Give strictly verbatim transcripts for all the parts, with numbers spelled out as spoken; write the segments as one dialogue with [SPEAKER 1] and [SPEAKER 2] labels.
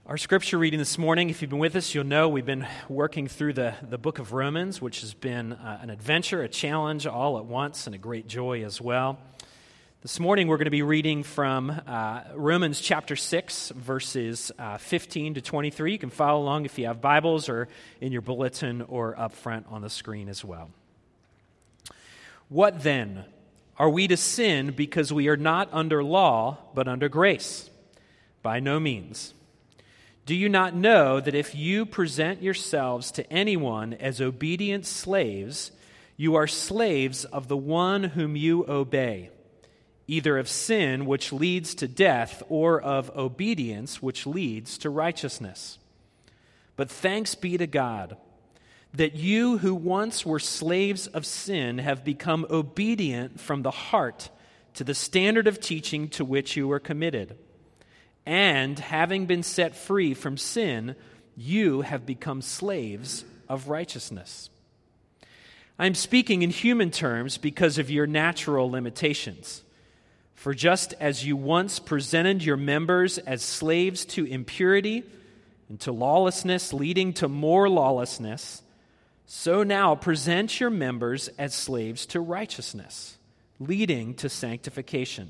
[SPEAKER 1] Our scripture reading this morning, if you've been with us, you'll know we've been working through the, the book of Romans, which has been uh, an adventure, a challenge all at once, and a great joy as well. This morning we're going to be reading from uh, Romans chapter six, verses uh, fifteen to twenty-three. You can follow along if you have Bibles or in your bulletin or up front on the screen as well. What then? Are we to sin because we are not under law, but under grace? By no means. Do you not know that if you present yourselves to anyone as obedient slaves, you are slaves of the one whom you obey, either of sin, which leads to death, or of obedience, which leads to righteousness? But thanks be to God, that you who once were slaves of sin have become obedient from the heart to the standard of teaching to which you were committed. And having been set free from sin, you have become slaves of righteousness. I am speaking in human terms because of your natural limitations. For just as you once presented your members as slaves to impurity and to lawlessness, leading to more lawlessness, so now present your members as slaves to righteousness, leading to sanctification.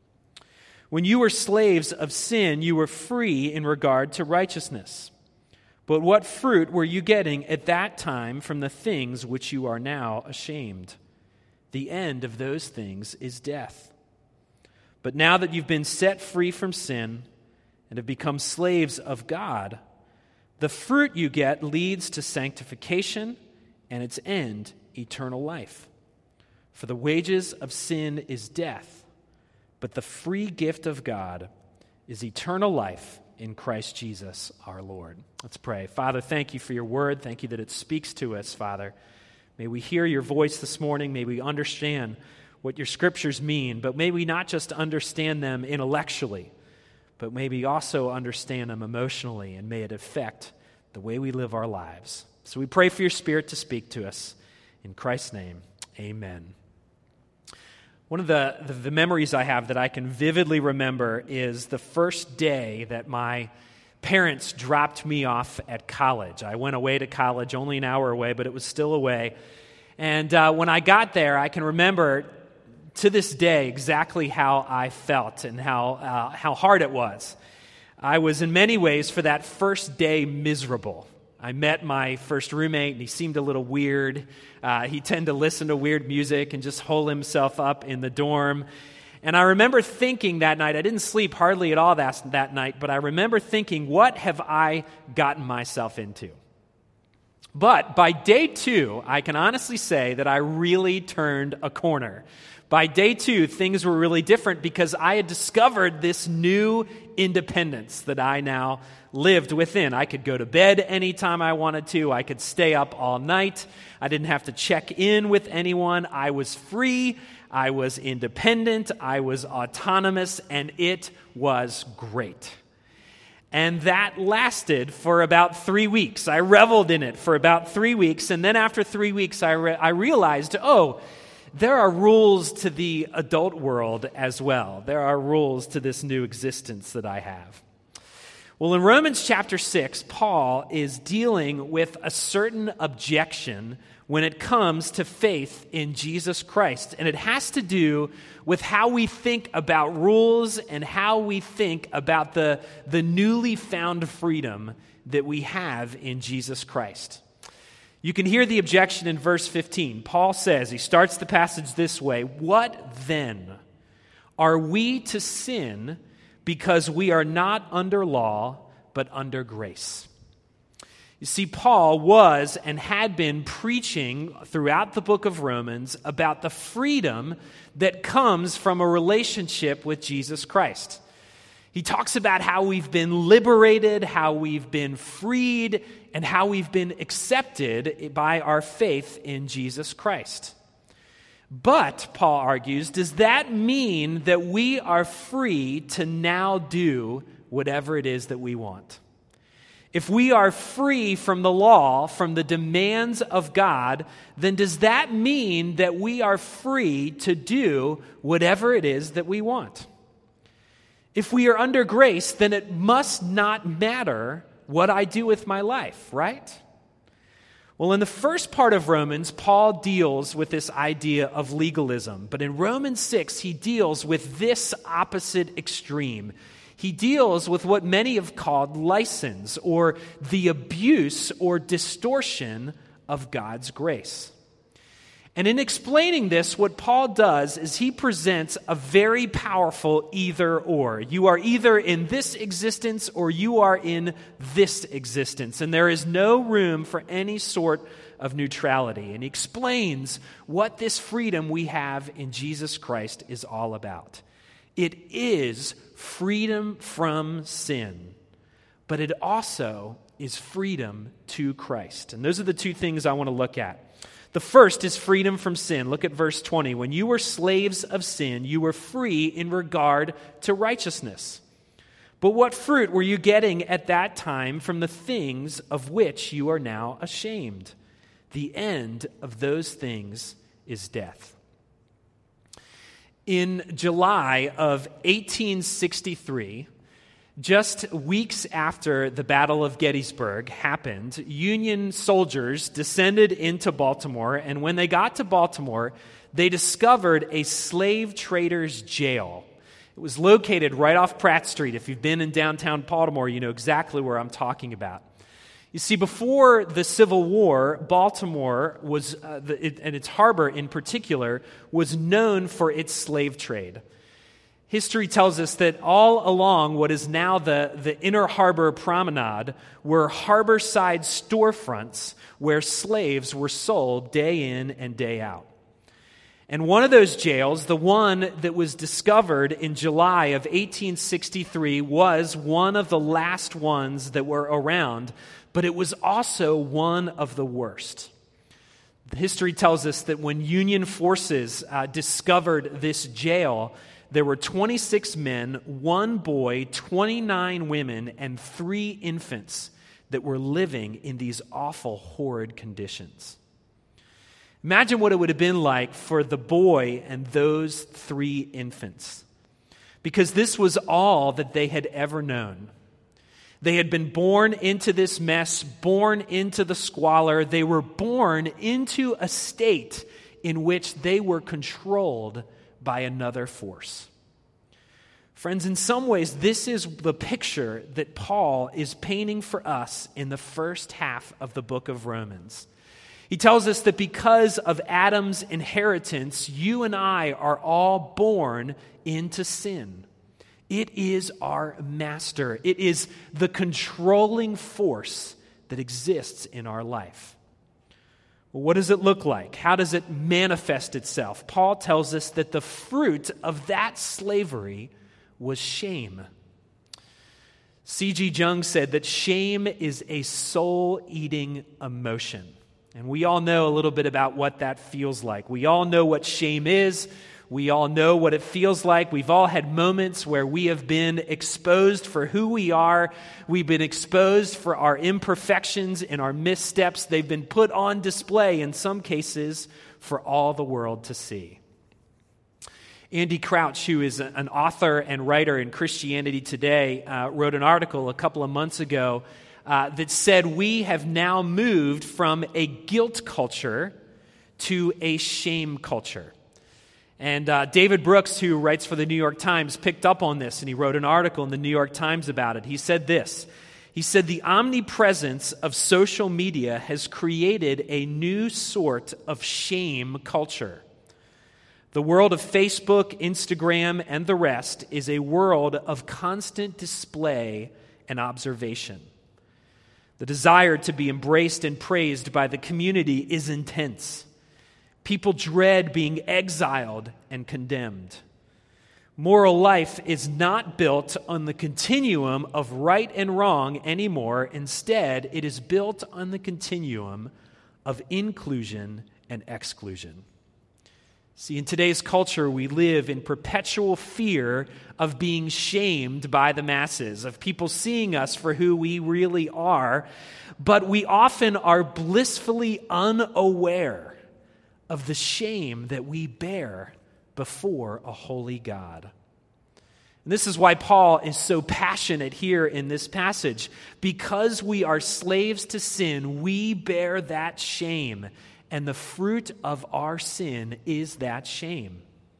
[SPEAKER 1] When you were slaves of sin, you were free in regard to righteousness. But what fruit were you getting at that time from the things which you are now ashamed? The end of those things is death. But now that you've been set free from sin and have become slaves of God, the fruit you get leads to sanctification and its end, eternal life. For the wages of sin is death, but the free gift of God is eternal life in Christ Jesus our Lord. Let's pray. Father, thank you for your word. Thank you that it speaks to us, Father. May we hear your voice this morning. May we understand what your scriptures mean, but may we not just understand them intellectually, but may we also understand them emotionally, and may it affect the way we live our lives. So we pray for your Spirit to speak to us. In Christ's name, amen. One of the, the, the memories I have that I can vividly remember is the first day that my parents dropped me off at college. I went away to college, only an hour away, but it was still away. And uh, when I got there, I can remember to this day exactly how I felt and how uh, how hard it was. I was in many ways for that first day miserable. I met my first roommate, and he seemed a little weird. Uh, he tended to listen to weird music and just hole himself up in the dorm. And I remember thinking that night, I didn't sleep hardly at all that, that night, but I remember thinking, what have I gotten myself into? But by day two, I can honestly say that I really turned a corner. By day two, things were really different because I had discovered this new independence that I now lived within. I could go to bed anytime I wanted to. I could stay up all night. I didn't have to check in with anyone. I was free. I was independent. I was autonomous, and it was great. And that lasted for about three weeks. I reveled in it for about three weeks, and then after three weeks, I, re- I realized, oh, there are rules to the adult world as well. There are rules to this new existence that I have. Well, in Romans chapter six, Paul is dealing with a certain objection when it comes to faith in Jesus Christ. And it has to do with how we think about rules and how we think about the, the newly found freedom that we have in Jesus Christ. You can hear the objection in verse fifteen. Paul says, he starts the passage this way, "What then? Are we to sin because we are not under law, but under grace?" You see, Paul was and had been preaching throughout the book of Romans about the freedom that comes from a relationship with Jesus Christ. He talks about how we've been liberated, how we've been freed, and how we've been accepted by our faith in Jesus Christ. But, Paul argues, does that mean that we are free to now do whatever it is that we want? If we are free from the law, from the demands of God, then does that mean that we are free to do whatever it is that we want? If we are under grace, then it must not matter what I do with my life, right? Well, in the first part of Romans, Paul deals with this idea of legalism. But in Romans six, he deals with this opposite extreme. He deals with what many have called license, or the abuse or distortion of God's grace. And in explaining this, what Paul does is he presents a very powerful either or. You are either in this existence or you are in this existence. And there is no room for any sort of neutrality. And he explains what this freedom we have in Jesus Christ is all about. It is freedom from sin, but it also is freedom to Christ. And those are the two things I want to look at. The first is freedom from sin. Look at verse twenty. When you were slaves of sin, you were free in regard to righteousness. But what fruit were you getting at that time from the things of which you are now ashamed? The end of those things is death. In July of eighteen sixty-three, just weeks after the Battle of Gettysburg happened, Union soldiers descended into Baltimore, and when they got to Baltimore, they discovered a slave trader's jail. It was located right off Pratt Street. If you've been in downtown Baltimore, you know exactly where I'm talking about. You see, before the Civil War, Baltimore was, uh, the, it, and its harbor in particular, was known for its slave trade. History tells us that all along what is now the, the Inner Harbor Promenade were harborside storefronts where slaves were sold day in and day out. And one of those jails, the one that was discovered in July of eighteen sixty-three, was one of the last ones that were around, but it was also one of the worst. History tells us that when Union forces uh, discovered this jail, there were twenty-six men, one boy, twenty-nine women, and three infants that were living in these awful, horrid conditions. Imagine what it would have been like for the boy and those three infants, because this was all that they had ever known. They had been born into this mess, born into the squalor. They were born into a state in which they were controlled by another force. Friends, in some ways, this is the picture that Paul is painting for us in the first half of the book of Romans. He tells us that because of Adam's inheritance, you and I are all born into sin. It is our master. It is the controlling force that exists in our life. Well, what does it look like? How does it manifest itself? Paul tells us that the fruit of that slavery was shame. C G Jung said that shame is a soul-eating emotion. And we all know a little bit about what that feels like. We all know what shame is. We all know what it feels like. We've all had moments where we have been exposed for who we are. We've been exposed for our imperfections and our missteps. They've been put on display, in some cases, for all the world to see. Andy Crouch, who is an author and writer in Christianity Today, uh, wrote an article a couple of months ago uh, that said we have now moved from a guilt culture to a shame culture. And uh, David Brooks, who writes for the New York Times, picked up on this, and he wrote an article in the New York Times about it. He said this. He said, the omnipresence of social media has created a new sort of shame culture. The world of Facebook, Instagram, and the rest is a world of constant display and observation. The desire to be embraced and praised by the community is intense. People dread being exiled and condemned. Moral life is not built on the continuum of right and wrong anymore. Instead, it is built on the continuum of inclusion and exclusion. See, in today's culture, we live in perpetual fear of being shamed by the masses, of people seeing us for who we really are, but we often are blissfully unaware of the shame that we bear before a holy God. And this is why Paul is so passionate here in this passage. Because we are slaves to sin, we bear that shame, and the fruit of our sin is that shame.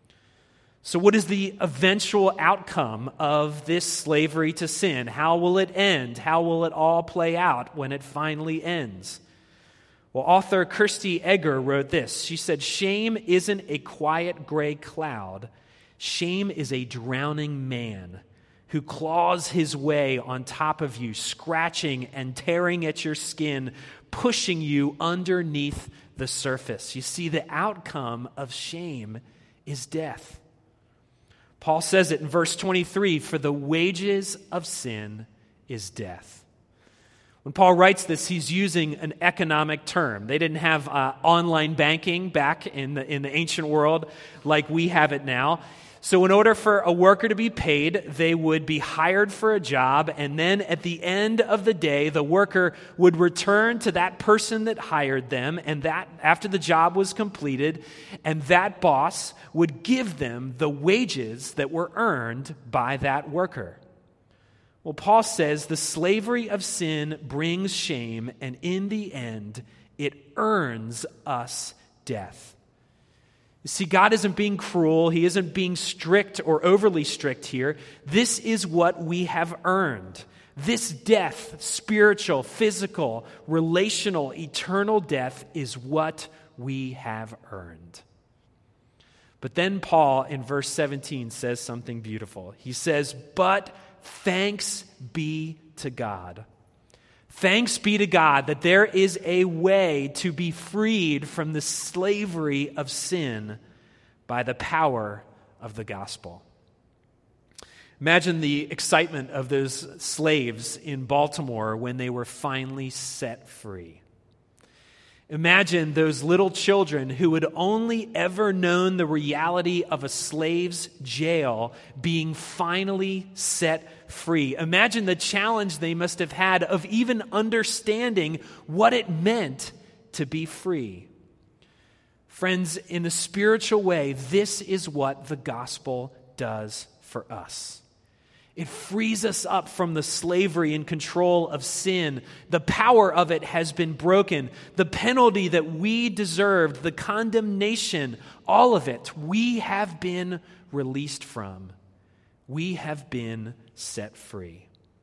[SPEAKER 1] So what is the eventual outcome of this slavery to sin? How will it end? How will it all play out when it finally ends? Well, author Kirsty Egger wrote this. She said, "Shame isn't a quiet gray cloud. Shame is a drowning man who claws his way on top of you, scratching and tearing at your skin, pushing you underneath the surface." You see, the outcome of shame is death. Paul says it in verse twenty-three, "For the wages of sin is death." When Paul writes this, he's using an economic term. They didn't have uh, online banking back in the, in the ancient world like we have it now. So in order for a worker to be paid, they would be hired for a job, and then at the end of the day, the worker would return to that person that hired them, and that after the job was completed, and that boss would give them the wages that were earned by that worker. Well, Paul says the slavery of sin brings shame, and in the end, it earns us death. You see, God isn't being cruel. He isn't being strict or overly strict here. This is what we have earned. This death, spiritual, physical, relational, eternal death, is what we have earned. But then Paul, in verse seventeen, says something beautiful. He says, "But thanks be to God. Thanks be to God that there is a way to be freed from the slavery of sin by the power of the gospel." Imagine the excitement of those slaves in Baltimore when they were finally set free. Imagine those little children who had only ever known the reality of a slave's jail being finally set free. Imagine the challenge they must have had of even understanding what it meant to be free. Friends, in the spiritual way, this is what the gospel does for us. It frees us up from the slavery and control of sin. The power of it has been broken. The penalty that we deserved, the condemnation, all of it, we have been released from. We have been set free.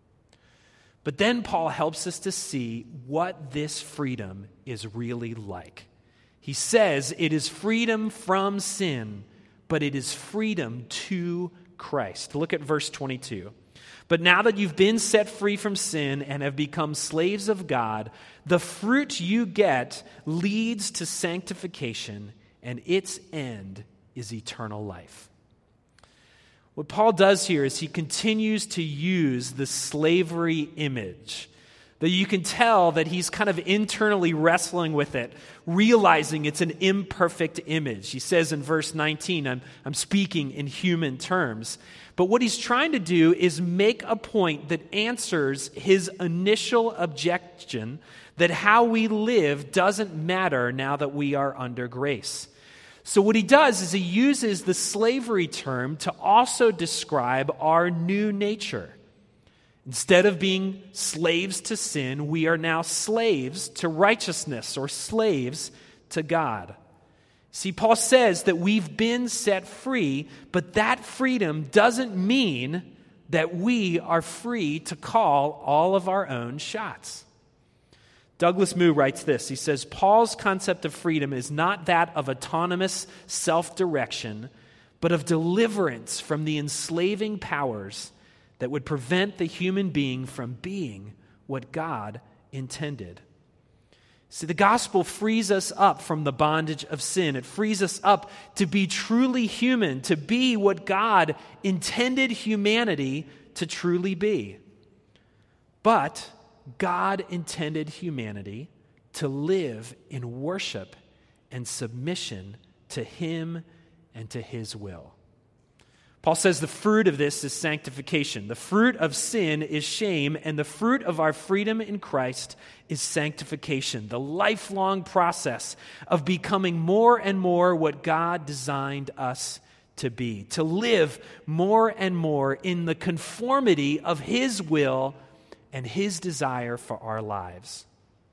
[SPEAKER 1] But then Paul helps us to see what this freedom is really like. He says it is freedom from sin, but it is freedom to Christ. Look at verse twenty-two. "But now that you've been set free from sin and have become slaves of God, the fruit you get leads to sanctification, and its end is eternal life." What Paul does here is he continues to use the slavery image. That you can tell that he's kind of internally wrestling with it, realizing it's an imperfect image. He says in verse nineteen, I'm, I'm speaking in human terms. But what he's trying to do is make a point that answers his initial objection that how we live doesn't matter now that we are under grace. So what he does is he uses the slavery term to also describe our new nature. Instead of being slaves to sin, we are now slaves to righteousness, or slaves to God. See, Paul says that we've been set free, but that freedom doesn't mean that we are free to call all of our own shots. Douglas Moo writes this. He says, "Paul's concept of freedom is not that of autonomous self-direction, but of deliverance from the enslaving powers that would prevent the human being from being what God intended." See, the gospel frees us up from the bondage of sin. It frees us up to be truly human, to be what God intended humanity to truly be. But God intended humanity to live in worship and submission to Him and to His will. Paul says the fruit of this is sanctification. The fruit of sin is shame, and the fruit of our freedom in Christ is sanctification, the lifelong process of becoming more and more what God designed us to be, to live more and more in the conformity of His will and His desire for our lives.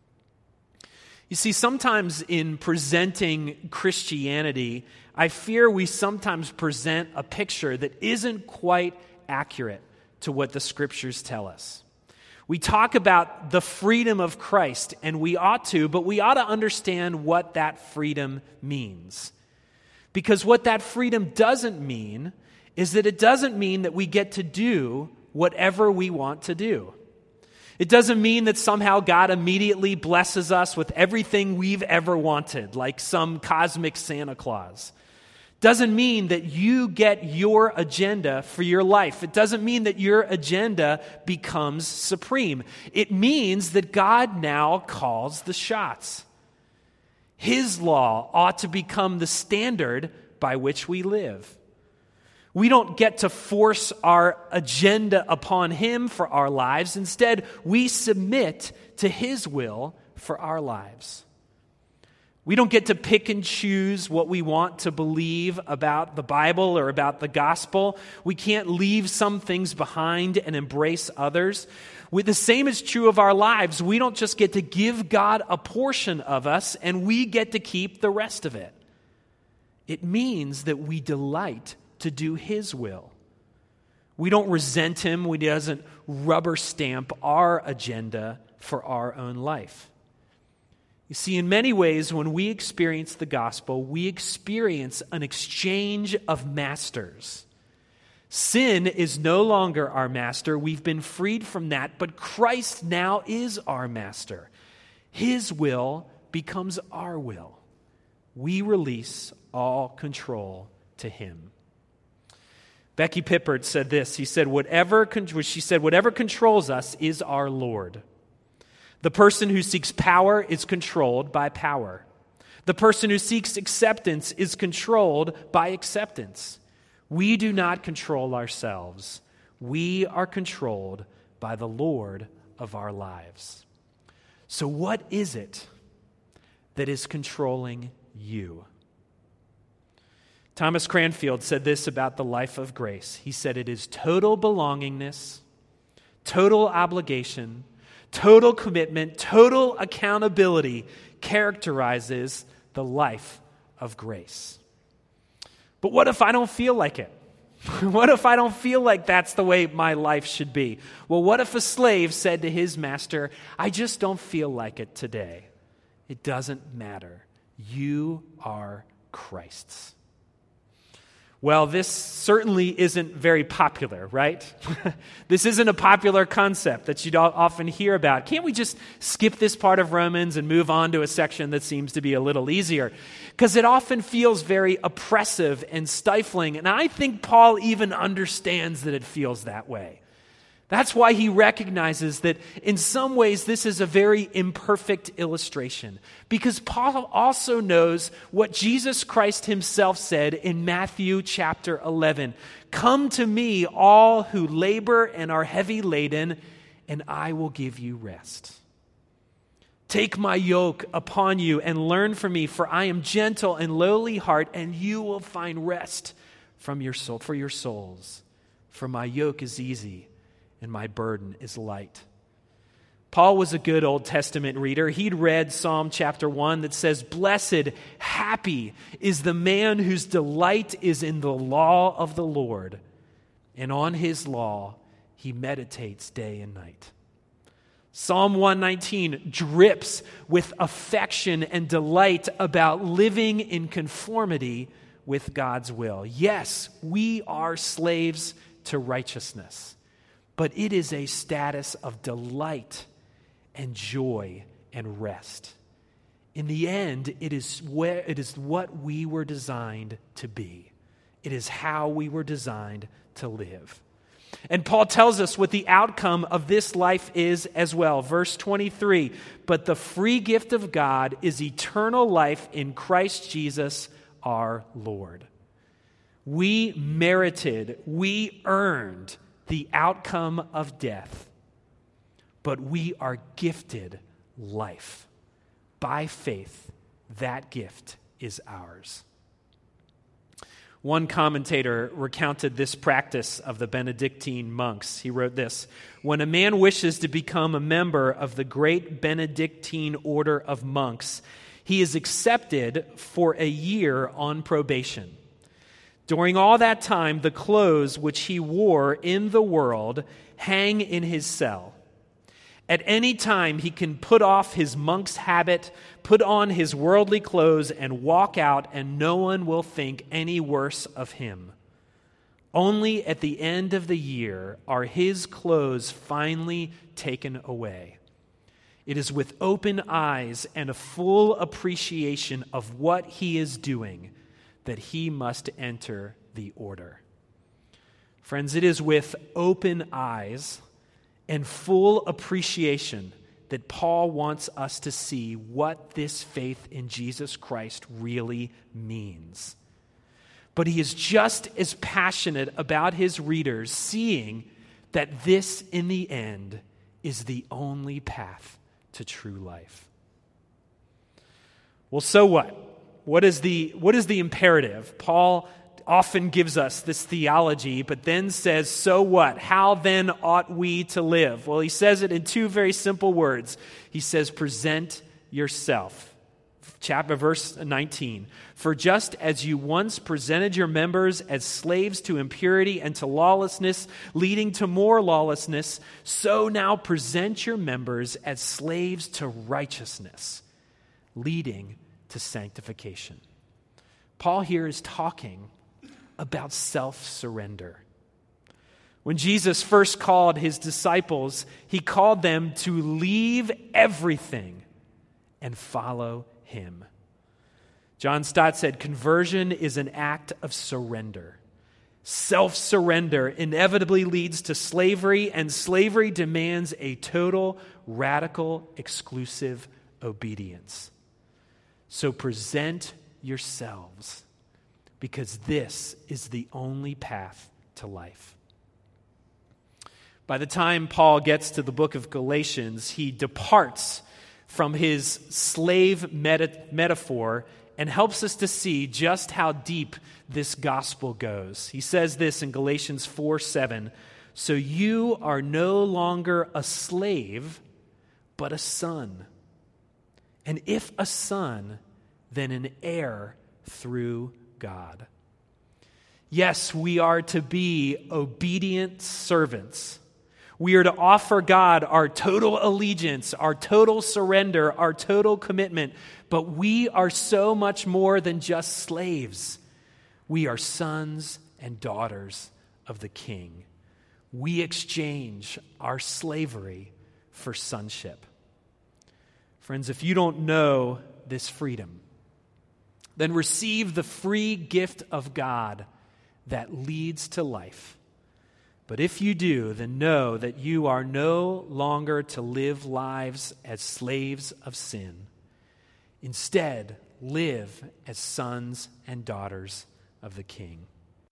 [SPEAKER 1] You see, sometimes in presenting Christianity, I fear we sometimes present a picture that isn't quite accurate to what the Scriptures tell us. We talk about the freedom of Christ, and we ought to, but we ought to understand what that freedom means. Because what that freedom doesn't mean is that it doesn't mean that we get to do whatever we want to do. It doesn't mean that somehow God immediately blesses us with everything we've ever wanted, like some cosmic Santa Claus. Doesn't mean that you get your agenda for your life. It doesn't mean that your agenda becomes supreme. It means that God now calls the shots. His law ought to become the standard by which we live. We don't get to force our agenda upon Him for our lives. Instead, we submit to His will for our lives. We don't get to pick and choose what we want to believe about the Bible or about the gospel. We can't leave some things behind and embrace others. With the same is true of our lives. We don't just get to give God a portion of us and we get to keep the rest of it. It means that we delight to do His will. We don't resent Him when He doesn't rubber stamp our agenda for our own life. You see, in many ways, when we experience the gospel, we experience an exchange of masters. Sin is no longer our master. We've been freed from that, but Christ now is our master. His will becomes our will. We release all control to Him. Becky Pippert said this. He said, "Whatever she said, whatever controls us is our Lord. The person who seeks power is controlled by power. The person who seeks acceptance is controlled by acceptance. We do not control ourselves. We are controlled by the Lord of our lives." So what is it that is controlling you? Thomas Cranfield said this about the life of grace. He said, "It is total belongingness, total obligation, total commitment, total accountability characterizes the life of grace." But what if I don't feel like it? What if I don't feel like that's the way my life should be? Well, what if a slave said to his master, "I just don't feel like it today"? It doesn't matter. You are Christ's. Well, this certainly isn't very popular, right? This isn't a popular concept that you'd often hear about. Can't we just skip this part of Romans and move on to a section that seems to be a little easier? Because it often feels very oppressive and stifling, and I think Paul even understands that it feels that way. That's why he recognizes that in some ways this is a very imperfect illustration. Because Paul also knows what Jesus Christ Himself said in Matthew chapter eleven. "Come to me, all who labor and are heavy laden, and I will give you rest. Take my yoke upon you and learn from me, for I am gentle and lowly heart, and you will find rest from your soul, for your souls. For my yoke is easy and my burden is light." Paul was a good Old Testament reader. He'd read Psalm chapter one that says, "Blessed, happy is the man whose delight is in the law of the Lord, and on His law he meditates day and night." Psalm one nineteen drips with affection and delight about living in conformity with God's will. Yes, we are slaves to righteousness, but it is a status of delight and joy and rest. In the end, it is where it is what we were designed to be. It is how we were designed to live. And Paul tells us what the outcome of this life is as well. Verse twenty-three, "But the free gift of God is eternal life in Christ Jesus our Lord." We merited, we earned the outcome of death, but we are gifted life. By faith, that gift is ours. One commentator recounted this practice of the Benedictine monks. He wrote this: "When a man wishes to become a member of the great Benedictine order of monks, he is accepted for a year on probation. During all that time, the clothes which he wore in the world hang in his cell. At any time, he can put off his monk's habit, put on his worldly clothes, and walk out, and no one will think any worse of him. Only at the end of the year are his clothes finally taken away. It is with open eyes and a full appreciation of what he is doing that he must enter the order." Friends, it is with open eyes and full appreciation that Paul wants us to see what this faith in Jesus Christ really means. But he is just as passionate about his readers seeing that this, in the end, is the only path to true life. Well, so what? What is the, what is the imperative? Paul often gives us this theology, but then says, so what? How then ought we to live? Well, he says it in two very simple words. He says, present yourself. Chapter verse nineteen. "For just as you once presented your members as slaves to impurity and to lawlessness, leading to more lawlessness, so now present your members as slaves to righteousness, leading to sanctification." Paul here is talking about self-surrender. When Jesus first called his disciples, he called them to leave everything and follow him. John Stott said, "Conversion is an act of surrender. Self-surrender inevitably leads to slavery, and slavery demands a total, radical, exclusive obedience. So present yourselves, because this is the only path to life." By the time Paul gets to the book of Galatians, he departs from his slave meta- metaphor and helps us to see just how deep this gospel goes. He says this in Galatians four seven, "So you are no longer a slave, but a son. And if a son, then an heir through God." Yes, we are to be obedient servants. We are to offer God our total allegiance, our total surrender, our total commitment. But we are so much more than just slaves. We are sons and daughters of the King. We exchange our slavery for sonship. Friends, if you don't know this freedom, then receive the free gift of God that leads to life. But if you do, then know that you are no longer to live lives as slaves of sin. Instead, live as sons and daughters of the King.